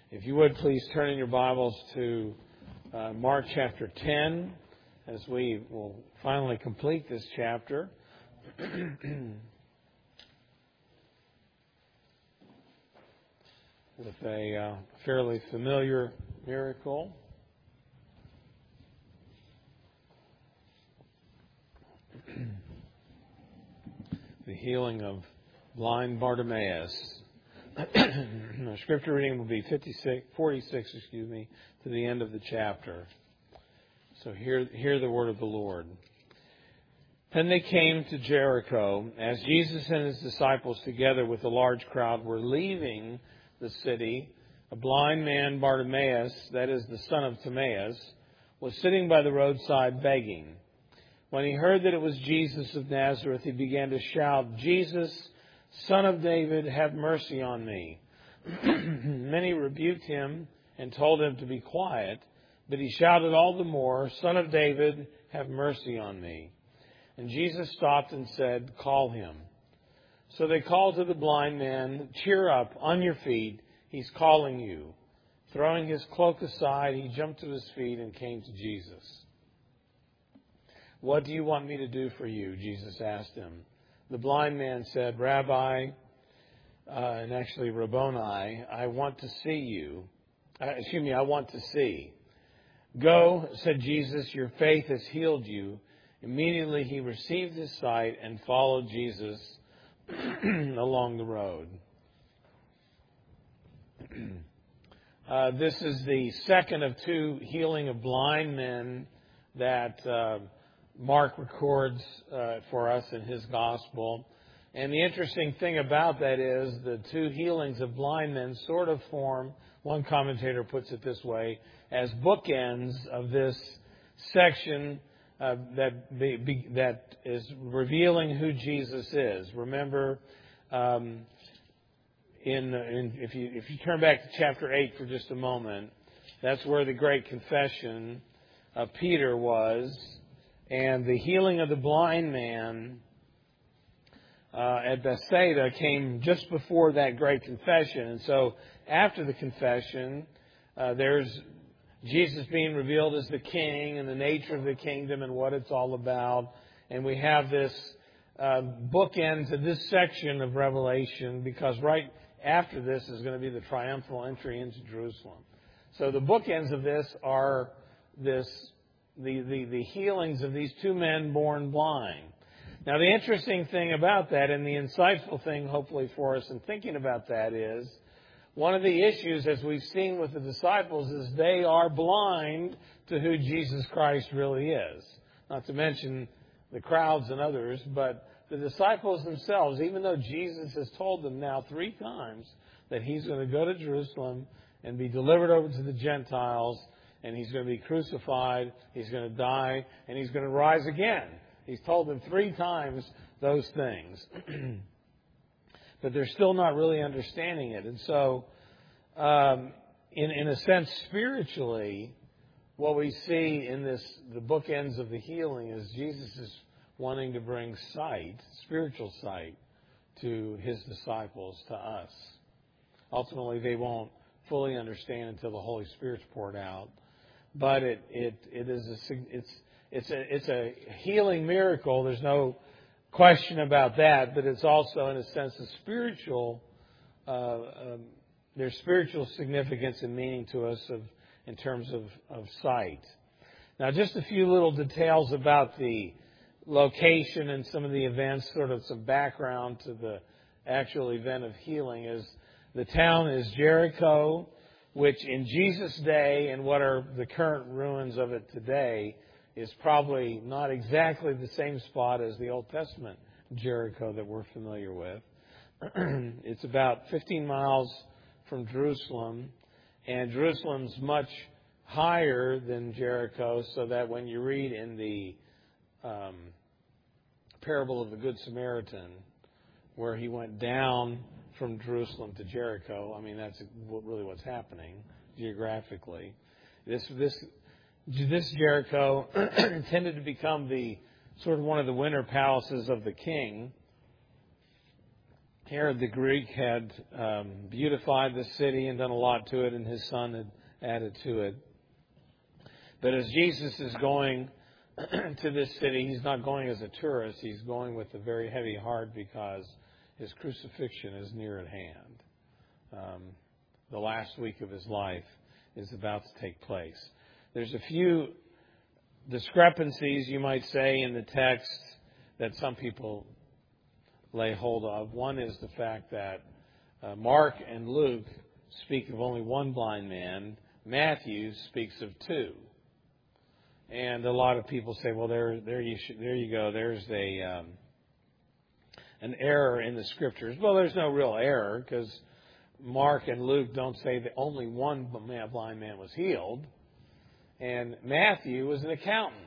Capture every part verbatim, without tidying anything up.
If you would, please turn in your Bibles to uh, Mark chapter ten, as we will finally complete this chapter. With a uh, fairly familiar miracle. The healing of blind Bartimaeus. Our scripture reading will be fifty-six, forty-six, excuse me, to the end of the chapter. So hear, hear the word of the Lord. Then they came to Jericho. As Jesus and his disciples, together with a large crowd, were leaving the city, a blind man, Bartimaeus, that is the son of Timaeus, was sitting by the roadside begging. When he heard that it was Jesus of Nazareth, he began to shout, "Jesus, Son of David, have mercy on me." Many rebuked him and told him to be quiet, but he shouted all the more, "Son of David, have mercy on me." And Jesus stopped and said, "Call him." So they called to the blind man, "Cheer up, on your feet, he's calling you." Throwing his cloak aside, he jumped to his feet and came to Jesus. "What do you want me to do for you?" Jesus asked him. The blind man said, "Rabbi," uh, and actually Rabboni, "I want to see you." Uh, excuse me, I want to see. "Go," said Jesus, "your faith has healed you." Immediately he received his sight and followed Jesus along the road. uh, this is the second of two healing of blind men that uh, Mark records uh, for us in his gospel. And the interesting thing about that is the two healings of blind men sort of form, one commentator puts it this way, as bookends of this section uh, that be, be, that is revealing who Jesus is. Remember, um, in, in if you if you turn back to chapter eight for just a moment, that's where the great confession of Peter was. And the healing of the blind man uh, at Bethsaida came just before that great confession. And so after the confession, uh, there's Jesus being revealed as the king and the nature of the kingdom and what it's all about. And we have this uh, bookend to this section of Revelation, because right after this is going to be the triumphal entry into Jerusalem. So the bookends of this are this The, the, the healings of these two men born blind. Now, the interesting thing about that, and the insightful thing, hopefully, for us in thinking about that is, one of the issues, as we've seen with the disciples, is they are blind to who Jesus Christ really is. Not to mention the crowds and others, but the disciples themselves, even though Jesus has told them now three times that he's going to go to Jerusalem and be delivered over to the Gentiles, and he's going to be crucified, he's going to die, and he's going to rise again. He's told them three times those things. But they're still not really understanding it. And so, um, in, in a sense, spiritually, what we see in this, the bookends of the healing, is Jesus is wanting to bring sight, spiritual sight, to his disciples, to us. Ultimately, they won't fully understand until the Holy Spirit's poured out. But it, it, it is a, it's, it's a, it's a healing miracle. There's no question about that. But it's also, in a sense, a spiritual, uh, um, there's spiritual significance and meaning to us of, in terms of, of sight. Now, just a few little details about the location and some of the events, sort of some background to the actual event of healing, is the town is Jericho, which in Jesus' day and what are the current ruins of it today is probably not exactly the same spot as the Old Testament Jericho that we're familiar with. It's about fifteen miles from Jerusalem, and Jerusalem's much higher than Jericho, so that when you read in the um, parable of the Good Samaritan, where he went down from Jerusalem to Jericho, I mean, that's really what's happening geographically. This this this Jericho intended to become the sort of one of the winter palaces of the king. Herod the Greek had um, beautified the city and done a lot to it, and his son had added to it. But as Jesus is going to this city, he's not going as a tourist. He's going with a very heavy heart because his crucifixion is near at hand. Um, the last week of his life is about to take place. There's a few discrepancies, you might say, in the text that some people lay hold of. One is the fact that uh, Mark and Luke speak of only one blind man. Matthew speaks of two. And a lot of people say, well, there, there you, should, there you go. There's a um, an error in the scriptures. Well, there's no real error because Mark and Luke don't say that only one blind man was healed, and Matthew was an accountant,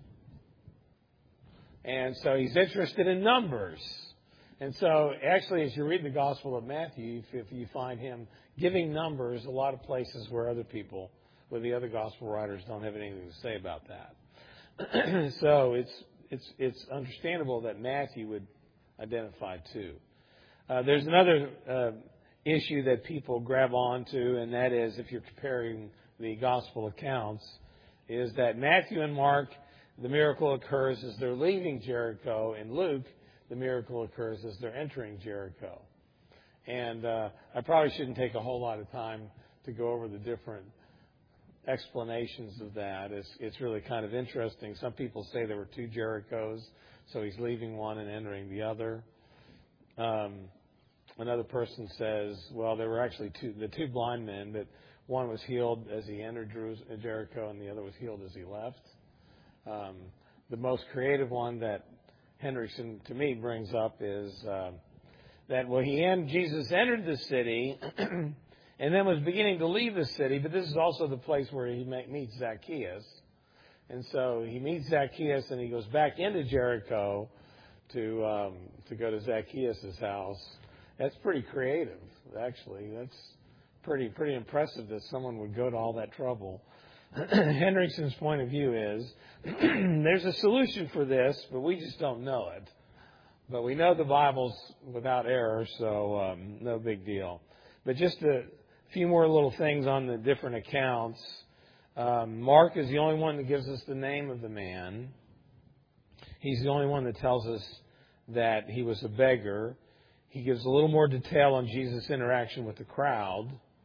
and so he's interested in numbers. And so, actually, as you read the Gospel of Matthew, if you find him giving numbers, a lot of places where other people, where the other Gospel writers don't have anything to say about that. So it's it's it's understandable that Matthew would identify two. Uh, there's another uh, issue that people grab onto, and that is, if you're comparing the Gospel accounts, is that Matthew and Mark, the miracle occurs as they're leaving Jericho. In Luke, the miracle occurs as they're entering Jericho. And uh, I probably shouldn't take a whole lot of time to go over the different explanations of that. It's, it's really kind of interesting. Some people say there were two Jerichos, so he's leaving one and entering the other. Um, another person says, well, there were actually two, the two blind men, but one was healed as he entered Jericho and the other was healed as he left. Um, the most creative one that Hendrickson, to me, brings up is uh, that well, he and Jesus entered the city and then was beginning to leave the city, but this is also the place where he meets Zacchaeus. And so he meets Zacchaeus and he goes back into Jericho to um, to go to Zacchaeus' house. That's pretty creative, actually. That's pretty pretty impressive that someone would go to all that trouble. Hendrickson's point of view is there's a solution for this, but we just don't know it. But we know the Bible's without error, so um, no big deal. But just a few more little things on the different accounts. Um, Mark is the only one that gives us the name of the man. He's the only one that tells us that he was a beggar. He gives a little more detail on Jesus' interaction with the crowd.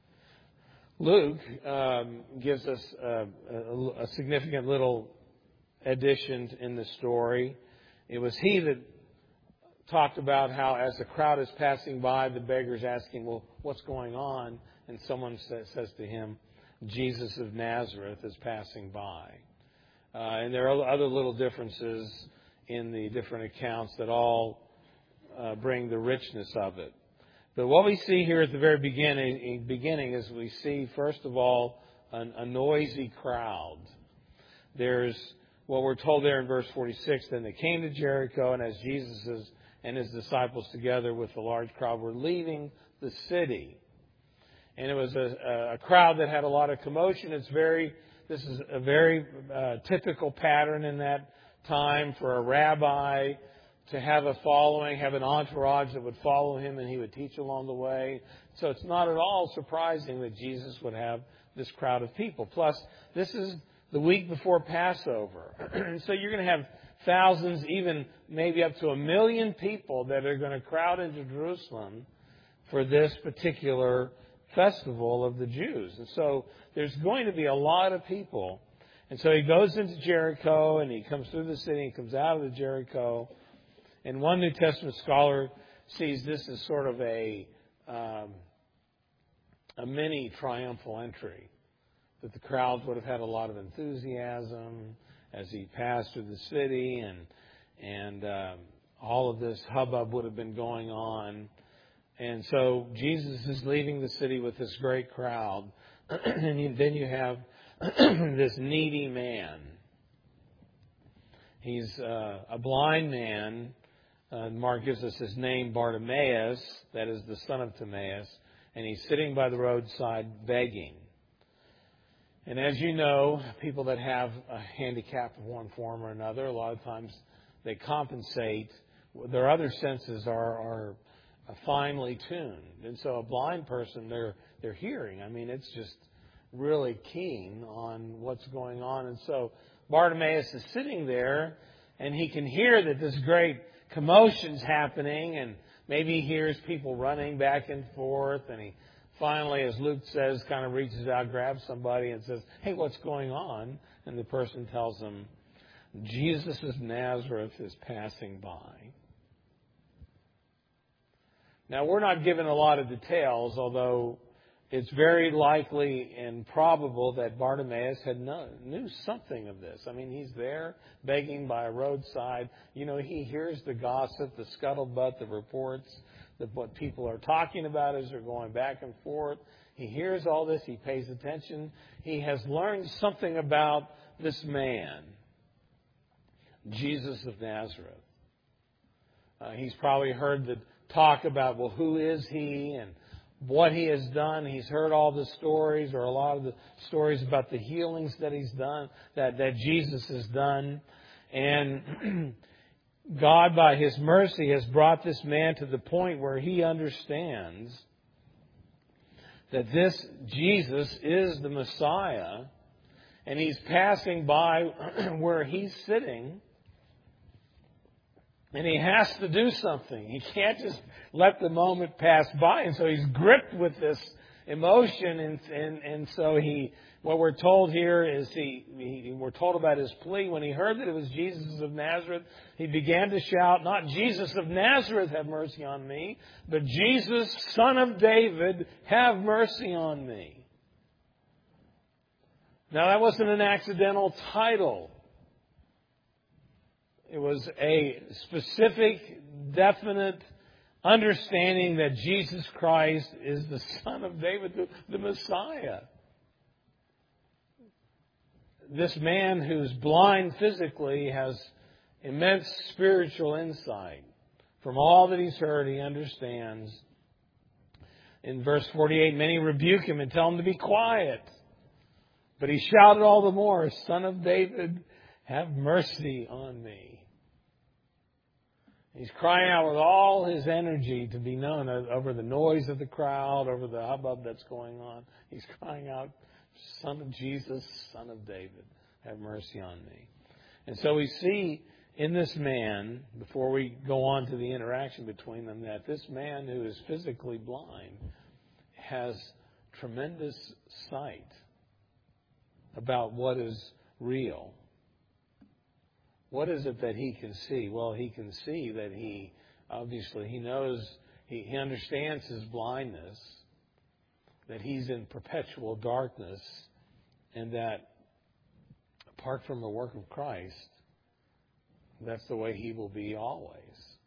Luke um, gives us a, a, a significant little addition in the story. It was he that talked about how as the crowd is passing by, the beggar's asking, well, what's going on? And someone says, says to him, Jesus of Nazareth is passing by. Uh, and there are other little differences in the different accounts that all uh, bring the richness of it. But what we see here at the very beginning, beginning is we see, first of all, an, a noisy crowd. There's what we're told there in verse forty-six. Then they came to Jericho, and as Jesus and his disciples together with a large crowd were leaving the city. And it was a, a crowd that had a lot of commotion. It's very, this is a very uh, typical pattern in that time for a rabbi to have a following, have an entourage that would follow him and he would teach along the way. So it's not at all surprising that Jesus would have this crowd of people. Plus, this is the week before Passover. And so you're going to have thousands, even maybe up to a million people that are going to crowd into Jerusalem for this particular festival of the Jews. And so there's going to be a lot of people. And so he goes into Jericho and he comes through the city and comes out of the Jericho. And one New Testament scholar sees this as sort of a um, a mini triumphal entry, that the crowds would have had a lot of enthusiasm as he passed through the city, and and um, all of this hubbub would have been going on. And so Jesus is leaving the city with this great crowd, and you, then you have this needy man. He's uh, a blind man. Uh, Mark gives us his name, Bartimaeus, that is the son of Timaeus, and he's sitting by the roadside begging. And as you know, people that have a handicap of one form or another, a lot of times they compensate. Their other senses are, are finely tuned. And so a blind person, they're they're hearing. I mean, it's just really keen on what's going on. And so Bartimaeus is sitting there, and he can hear that this great commotion's happening, and maybe he hears people running back and forth, and he finally, as Luke says, kind of reaches out, grabs somebody and says, "Hey, what's going on?" And the person tells him, "Jesus of Nazareth is passing by." Now, we're not given a lot of details, although it's very likely and probable that Bartimaeus had known, knew something of this. I mean, he's there begging by a roadside. You know, he hears the gossip, the scuttlebutt, the reports, that what people are talking about as they're going back and forth. He hears all this. He pays attention. He has learned something about this man, Jesus of Nazareth. Uh, he's probably heard the talk about, well, who is he and what he has done. He's heard all the stories, or a lot of the stories about the healings that he's done, that, that Jesus has done. And God, by His mercy, has brought this man to the point where he understands that this Jesus is the Messiah, and he's passing by where he's sitting, and he has to do something. He can't just let the moment pass by, and so he's gripped with this emotion, and and, and so he. What we're told here is he, he, we're told about his plea. When he heard that it was Jesus of Nazareth, he began to shout, "Not Jesus of Nazareth, have mercy on me, but Jesus, Son of David, have mercy on me." Now, that wasn't an accidental title. It was a specific, definite understanding that Jesus Christ is the Son of David, the, the Messiah. This man who's blind physically has immense spiritual insight. From all that he's heard, he understands. In verse forty-eight, many rebuke him and tell him to be quiet. But he shouted all the more, "Son of David, have mercy on me." He's crying out with all his energy to be known over the noise of the crowd, over the hubbub that's going on. He's crying out, "Son of Jesus, Son of David, have mercy on me." And so we see in this man, before we go on to the interaction between them, that this man who is physically blind has tremendous sight about what is real. What is it that he can see? Well, he can see that he, obviously, he knows, he, he understands his blindness, that he's in perpetual darkness, and that apart from the work of Christ, that's the way he will be always.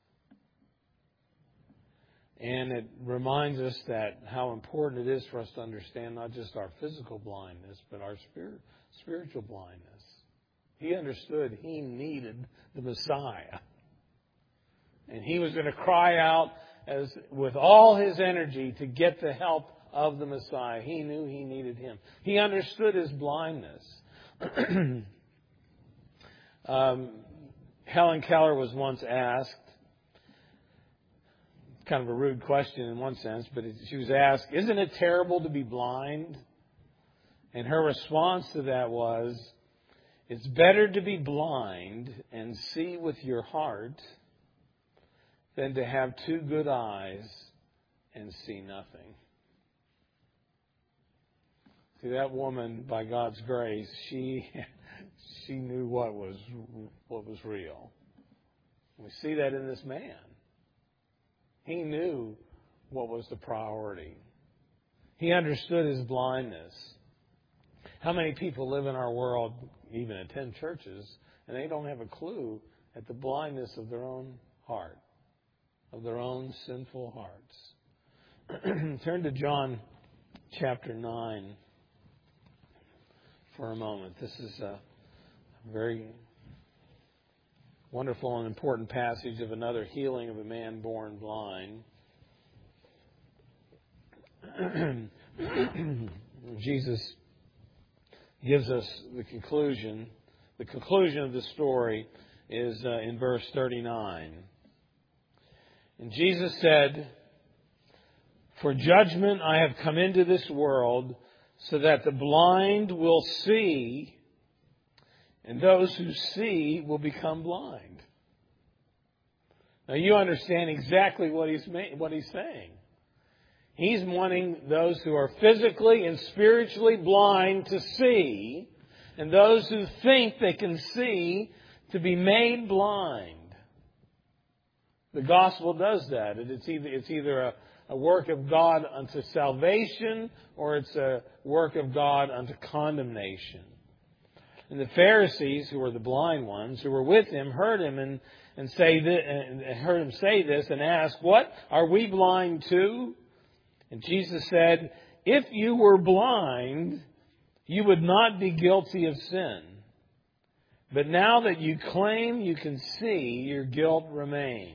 And it reminds us that how important it is for us to understand not just our physical blindness, but our spirit, spiritual blindness. He understood he needed the Messiah. And he was going to cry out as with all his energy to get the help of the Messiah. He knew he needed him. He understood his blindness. um, Helen Keller was once asked, kind of a rude question in one sense, but she was asked, "Isn't it terrible to be blind?" And her response to that was, "It's better to be blind and see with your heart than to have two good eyes and see nothing." See, that woman, by God's grace, she she knew what was what was real. We see that in this man. He knew what was the priority. He understood his blindness. How many people live in our world, even attend churches, and they don't have a clue at the blindness of their own heart, of their own sinful hearts? Turn to John chapter nine for a moment. This is a very wonderful and important passage of another healing of a man born blind. Jesus gives us the conclusion. The conclusion of the story is uh, in verse thirty-nine. And Jesus said, For judgment I have come into this world, so that the blind will see, and those who see will become blind. Now you understand exactly what he's what he's saying. He's wanting those who are physically and spiritually blind to see, and those who think they can see to be made blind. The gospel does that. It's either, it's either a, a work of God unto salvation, or it's a work of God unto condemnation. And the Pharisees, who were the blind ones, who were with him, heard him and, and say this, and heard him say this and asked, "What? Are we blind too?" And Jesus said, "If you were blind, you would not be guilty of sin. But now that you claim you can see, your guilt remains."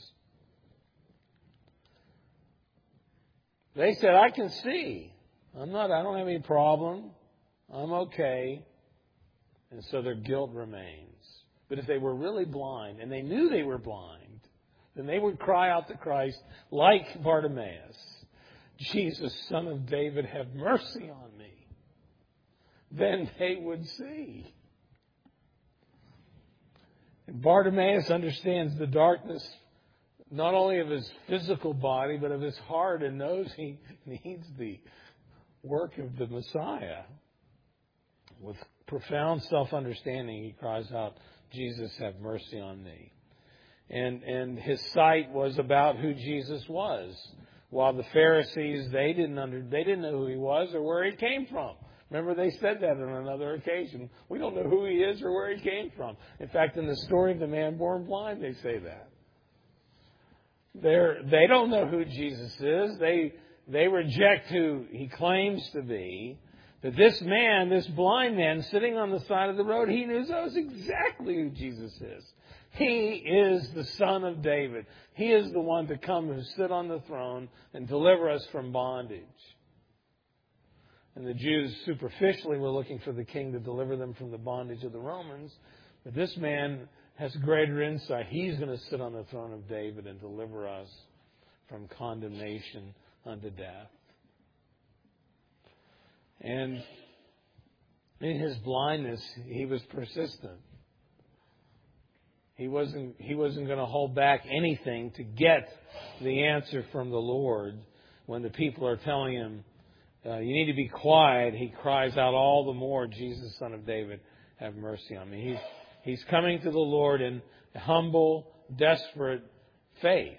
They said, "I can see. I'm not, I don't have any problem. I'm okay." And so their guilt remains. But if they were really blind, and they knew they were blind, then they would cry out to Christ like Bartimaeus, "Jesus, Son of David, have mercy on me." Then they would see. And Bartimaeus understands the darkness not only of his physical body, but of his heart, and knows he needs the work of the Messiah. With profound self-understanding, he cries out, "Jesus, have mercy on me." And and his sight was about who Jesus was, while the Pharisees, they didn't under they didn't know who he was or where he came from. Remember, they said that on another occasion. We don't know who he is or where he came from. In fact, in the story of the man born blind, they say that. They're, they don't know who Jesus is. They they reject who he claims to be. But this man, this blind man sitting on the side of the road, he knows exactly who Jesus is. He is the Son of David. He is the one to come who sit on the throne and deliver us from bondage. And the Jews superficially were looking for the king to deliver them from the bondage of the Romans. But this man has greater insight. He's going to sit on the throne of David and deliver us from condemnation unto death. And in his blindness, he was persistent. He wasn't, he wasn't going to hold back anything to get the answer from the Lord. When the people are telling him, uh, "You need to be quiet," he cries out all the more, "Jesus, Son of David, have mercy on me." He's, he's coming to the Lord in humble, desperate faith.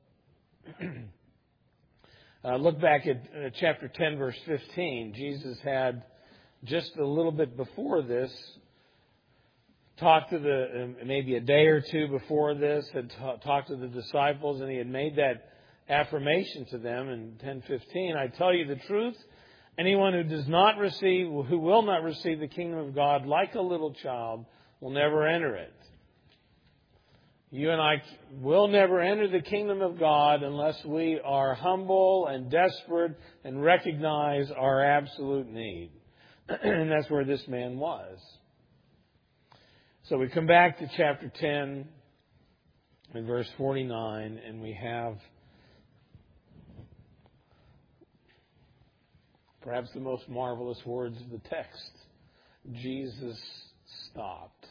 uh, look back at uh, chapter ten, verse fifteen. Jesus had, just a little bit before this, talked to the, uh, maybe a day or two before this, had t- talked to the disciples, and he had made that affirmation to them in ten fifteen. "I tell you the truth, anyone who does not receive, who will not receive the kingdom of God like a little child will never enter it." You and I will never enter the kingdom of God unless we are humble and desperate and recognize our absolute need. And that's where this man was. So we come back to chapter ten and verse forty-nine, and we have perhaps the most marvelous words of the text. Jesus stopped.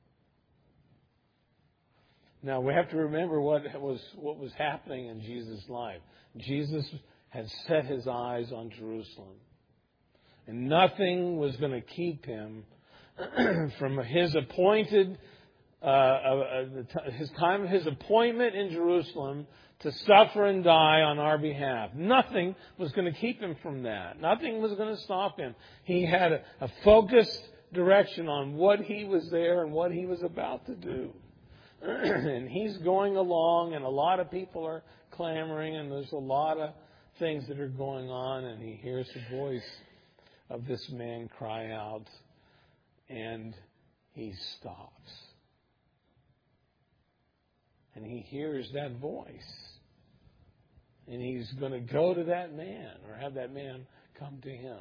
Now we have to remember what was what was happening in Jesus' life. Jesus had set his eyes on Jerusalem, and nothing was going to keep him from his appointed, uh, uh, his time of his appointment in Jerusalem to suffer and die on our behalf. Nothing was going to keep him from that. Nothing was going to stop him. He had a, a focused direction on what he was there and what he was about to do. And he's going along, and a lot of people are clamoring, and there's a lot of things that are going on, and he hears the voice of this man cry out, and he stops. And he hears that voice. And he's going to go to that man, or have that man come to him.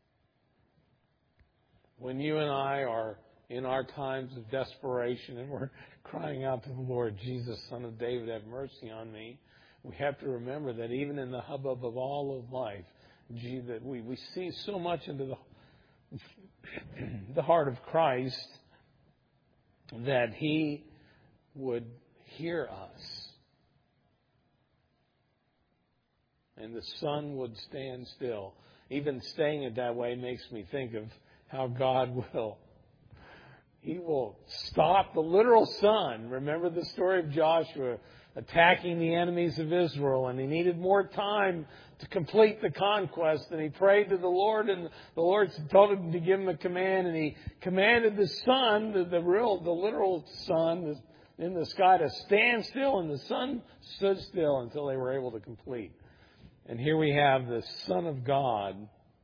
When you and I are in our times of desperation and we're crying out to the Lord, "Jesus, Son of David, have mercy on me," we have to remember that even in the hubbub of all of life, gee, that we, we see so much into the, the heart of Christ that He would hear us. And the sun would stand still. Even saying it that way makes me think of how God will. He will stop the literal sun. Remember the story of Joshua attacking the enemies of Israel, and he needed more time to complete the conquest, and he prayed to the Lord, and the Lord told him to give him a command, and he commanded the sun, the, the real, the literal sun in the sky, to stand still, and the sun stood still until they were able to complete. And here we have the Son of God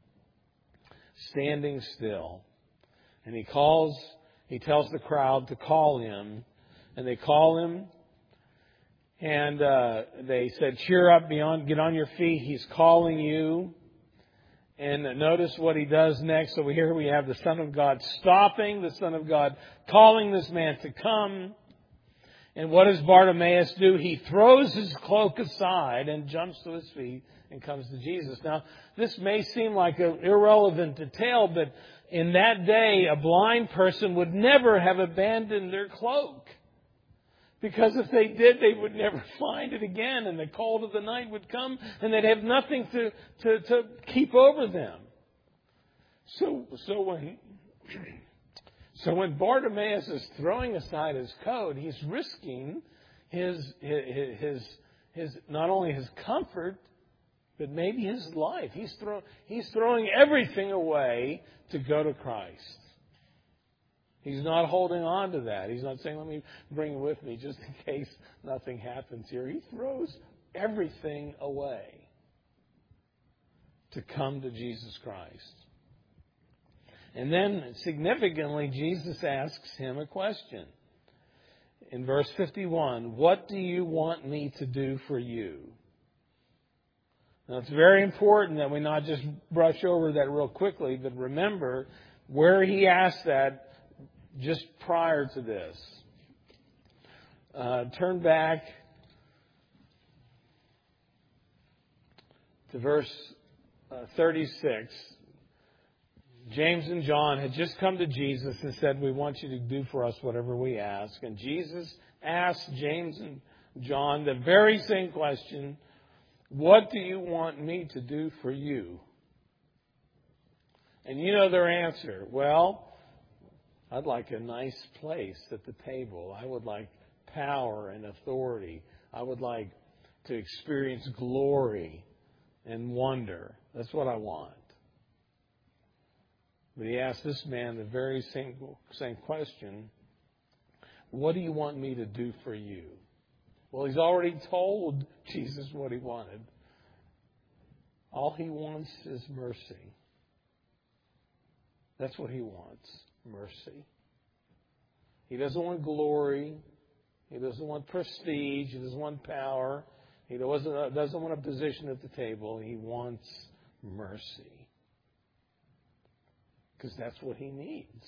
standing still, and he calls, he tells the crowd to call him, and they call him. And uh, they said, cheer up, be on, get on your feet. He's calling you. And notice what he does next. So here we have the Son of God stopping, the Son of God calling this man to come. And what does Bartimaeus do? He throws his cloak aside and jumps to his feet and comes to Jesus. Now, this may seem like an irrelevant detail, but in that day, a blind person would never have abandoned their cloak. Because if they did, they would never find it again, and the cold of the night would come, and they'd have nothing to, to, to keep over them. So, so when, so when Bartimaeus is throwing aside his coat, he's risking his, his, his, his not only his comfort, but maybe his life. He's throw, he's throwing everything away to go to Christ. He's not holding on to that. He's not saying, let me bring it with me just in case nothing happens here. He throws everything away to come to Jesus Christ. And then, significantly, Jesus asks him a question. In verse fifty-one, what do you want me to do for you? Now, it's very important that we not just brush over that real quickly, but remember where he asked that just prior to this. Uh, turn back to verse uh, thirty-six. James and John had just come to Jesus and said, we want you to do for us whatever we ask. And Jesus asked James and John the very same question, what do you want me to do for you? And you know their answer. Well, I'd like a nice place at the table. I would like power and authority. I would like to experience glory and wonder. That's what I want. But he asked this man the very same, same question. What do you want me to do for you? Well, he's already told Jesus what he wanted. All he wants is mercy. That's what he wants. Mercy. He doesn't want glory. He doesn't want prestige. He doesn't want power. He doesn't, doesn't want a position at the table. He wants mercy. Because that's what he needs.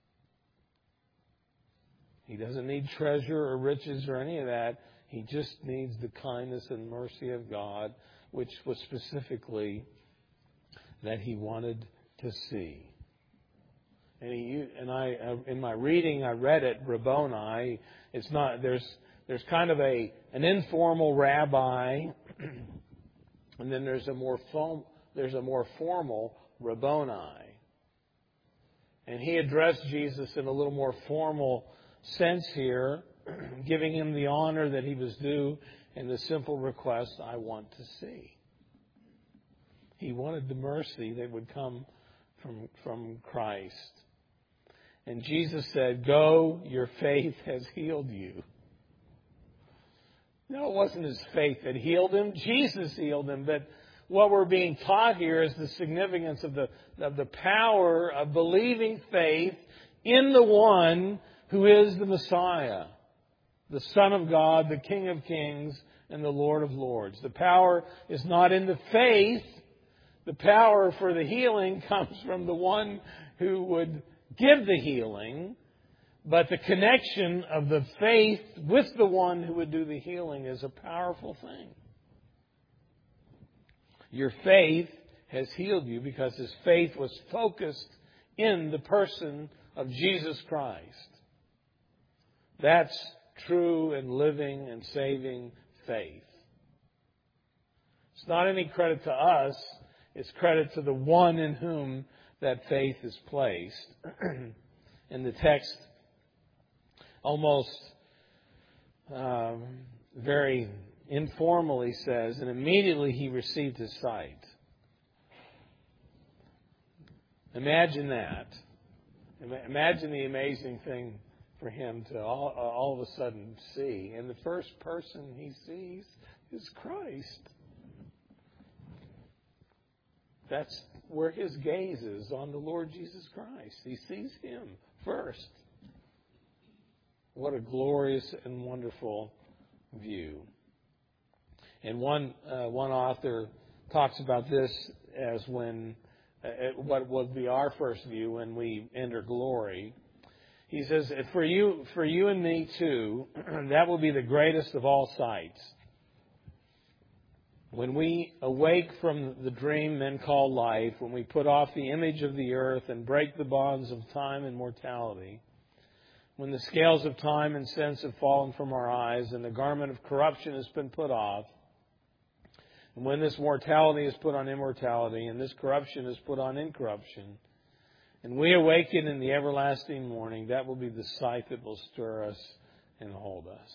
He doesn't need treasure or riches or any of that. He just needs the kindness and mercy of God, which was specifically that he wanted to see. And he, and I, in my reading, I read it, Rabboni. It's not, there's, there's kind of a, an informal rabbi, and then there's a more form, there's a more formal Rabboni. And he addressed Jesus in a little more formal sense here, giving him the honor that he was due and the simple request, I want to see. He wanted the mercy that would come from, from Christ. And Jesus said, go, your faith has healed you. No, it wasn't his faith that healed him. Jesus healed him. But what we're being taught here is the significance of the, of the power of believing faith in the one who is the Messiah, the Son of God, the King of Kings, and the Lord of Lords. The power is not in the faith. The power for the healing comes from the one who would give the healing, but the connection of the faith with the one who would do the healing is a powerful thing. Your faith has healed you because his faith was focused in the person of Jesus Christ. That's true and living and saving faith. It's not any credit to us. It's credit to the one in whom that faith is placed. And the text almost um, very informally says, and immediately he received his sight. Imagine that. Imagine the amazing thing for him to all, all of a sudden see. And the first person he sees is Christ. That's where his gaze is, on the Lord Jesus Christ. He sees him first. What a glorious and wonderful view. And one uh, one author talks about this as when uh, what would be our first view when we enter glory. He says, "For you, for you and me too, that will be the greatest of all sights. When we awake from the dream men call life, when we put off the image of the earth and break the bonds of time and mortality, when the scales of time and sense have fallen from our eyes and the garment of corruption has been put off, and when this mortality is put on immortality and this corruption is put on incorruption, and we awaken in the everlasting morning, that will be the sight that will stir us and hold us."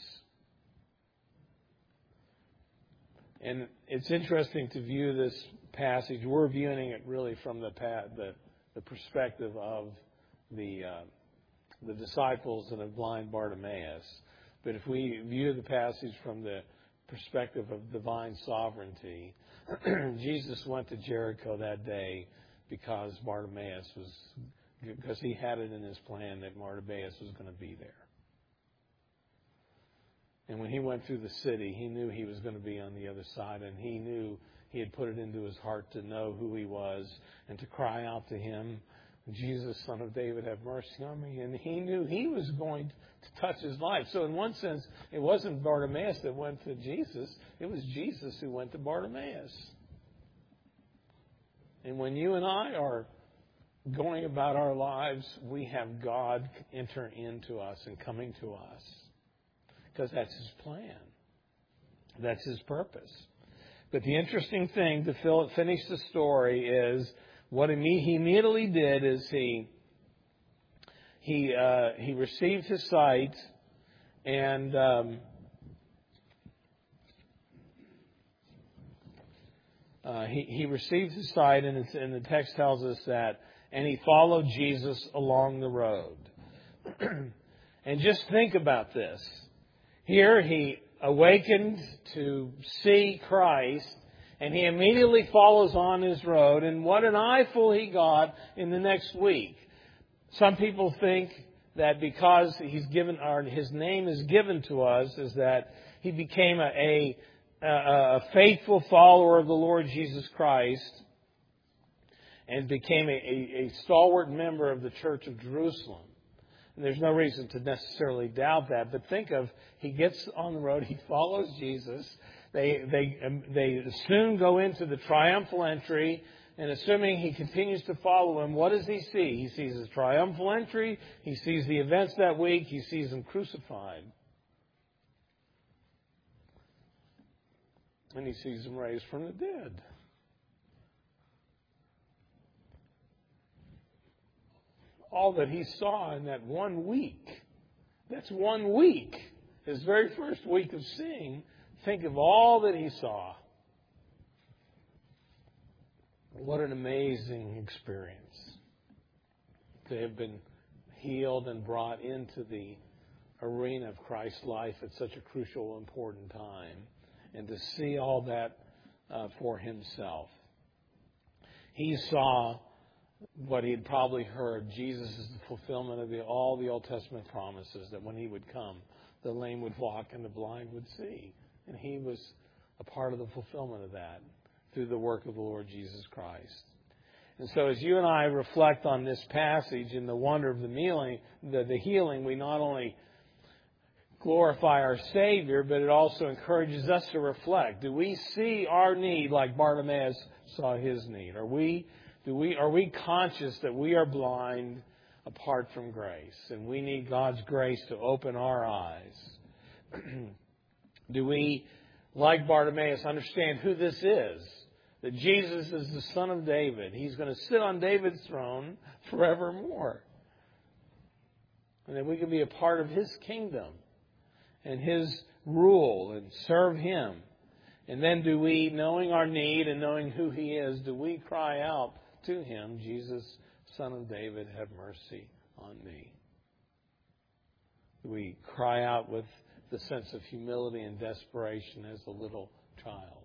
And it's interesting to view this passage. We're viewing it really from the the, the perspective of the uh, the disciples and of blind Bartimaeus. But if we view the passage from the perspective of divine sovereignty, Jesus went to Jericho that day because Bartimaeus was, because he had it in his plan that Bartimaeus was going to be there. And when he went through the city, he knew he was going to be on the other side, and he knew he had put it into his heart to know who he was and to cry out to him, "Jesus, Son of David, have mercy on me." And he knew he was going to touch his life. So in one sense, it wasn't Bartimaeus that went to Jesus. It was Jesus who went to Bartimaeus. And when you and I are going about our lives, we have God enter into us and coming to us. Because that's his plan. That's his purpose. But the interesting thing to fill, finish the story is what he immediately did is he he uh, he received his sight, and um, uh, he he received his sight, and, it's, and the text tells us that, and he followed Jesus along the road. And just think about this. Here he awakened to see Christ, and he immediately follows on his road. And what an eyeful he got in the next week. Some people think that because he's given, or his name is given to us, is that he became a, a, a faithful follower of the Lord Jesus Christ and became a, a, a stalwart member of the Church of Jerusalem. And there's no reason to necessarily doubt that. But think of, he gets on the road, he follows Jesus. They they they soon go into the triumphal entry. And assuming he continues to follow him, what does he see? He sees his triumphal entry. He sees the events that week. He sees him crucified. And he sees him raised from the dead. All that he saw in that one week. That's one week. His very first week of seeing. Think of all that he saw. What an amazing experience. To have been healed and brought into the arena of Christ's life at such a crucial, important time. And to see all that uh, for himself. He saw what he had probably heard. Jesus is the fulfillment of the, all the Old Testament promises, that when he would come, the lame would walk and the blind would see. And he was a part of the fulfillment of that through the work of the Lord Jesus Christ. And so as you and I reflect on this passage and the wonder of the healing, the, the healing, we not only glorify our Savior, but it also encourages us to reflect. Do we see our need like Bartimaeus saw his need? Are we, do we, are we conscious that we are blind apart from grace, and we need God's grace to open our eyes? Do we, like Bartimaeus, understand who this is? That Jesus is the Son of David. He's going to sit on David's throne forevermore. And that we can be a part of His kingdom and His rule and serve Him. And then do we, knowing our need and knowing who He is, do we cry out to Him, Jesus, Son of David, have mercy on me? Do we cry out with the sense of humility and desperation as a little child?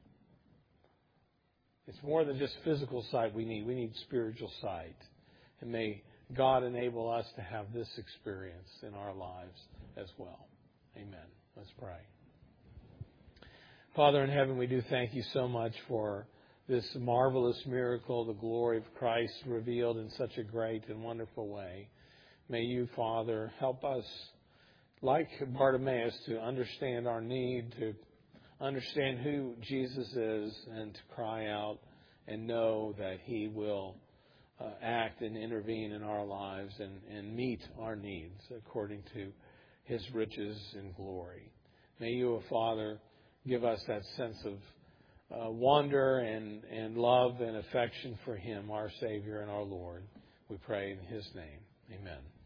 It's more than just physical sight we need. We need spiritual sight. And may God enable us to have this experience in our lives as well. Amen. Let's pray. Father in heaven, we do thank You so much for this marvelous miracle, the glory of Christ revealed in such a great and wonderful way. May You, Father, help us, like Bartimaeus, to understand our need, to understand who Jesus is, and to cry out and know that He will uh, act and intervene in our lives and, and meet our needs according to His riches and glory. May You, Father, give us that sense of uh, wonder and, and love and affection for Him, our Savior and our Lord. We pray in His name. Amen.